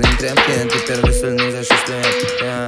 модные тряпки. Это первый сольник за 6 лет.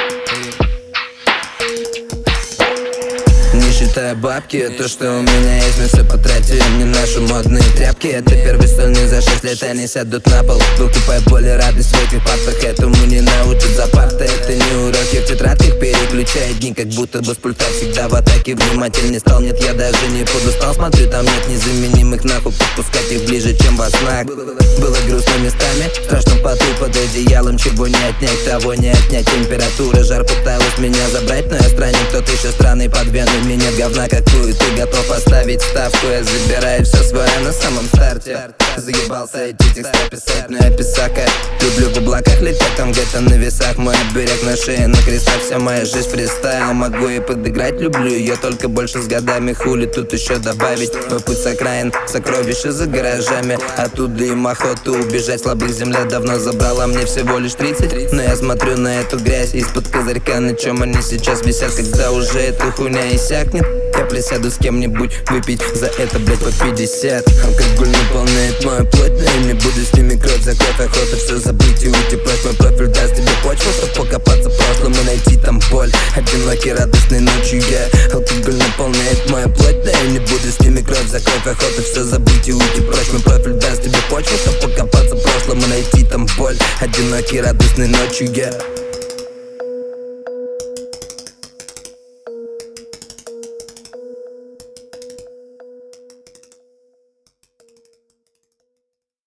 Не считая бабки, то, что у меня есть, мы все потратили не наши модные тряпки. Это первый сольник за 6 лет, они сядут на пол. Выкупай боль и радость в этих партах. Этому не научат за партой. Это не уроки в тетрадках, переключая дни, как будто бы с пульта всегда в атаке. Внимательней стал, нет, я даже не подустал. Смотрю, там нет незаменимых, нахуй подпускать их ближе, чем во снах. Было грустно местами, страшно в поту под одеялом. Чего не отнять, того не отнять. Температура, жар пыталась меня забрать, но я странник, тот еще странный под веной. Мне нет говна какую, ты готов оставить ставку. Я забираю все свое на самом старте. Заебался эти текста писать, но я писака. Люблю в облаках летать, там где-то на весах. Мой берег на шее, на крестах, вся моя жизнь фристайл. Могу и подыграть, люблю ее только больше с годами. Хули тут еще добавить, мой путь с окраин, сокровища за гаражами. Оттуда им охоту убежать, слабых земля давно забрала. Мне всего лишь 30, но я смотрю на эту грязь из-под козырька. На чем они сейчас висят, когда уже эта хуйня иссякнет? Я присяду с кем-нибудь выпить за это, блять, по 50. Алкоголь наполняет мою плоть, но я не буду с ними кровь за кровь. Охота все забыть и уйти прочь. Мой профиль даст тебе почву, чтоб покопаться в прошлом и найти там боль. Одинокий радостной ночью я. Алкоголь наполняет мою плоть, но я не буду с ними кровь за кровь. Охота все забыть и уйти прочь. Мой профиль даст тебе почву, чтоб покопаться в прошлом и найти там боль. Одинокий радостной ночью я.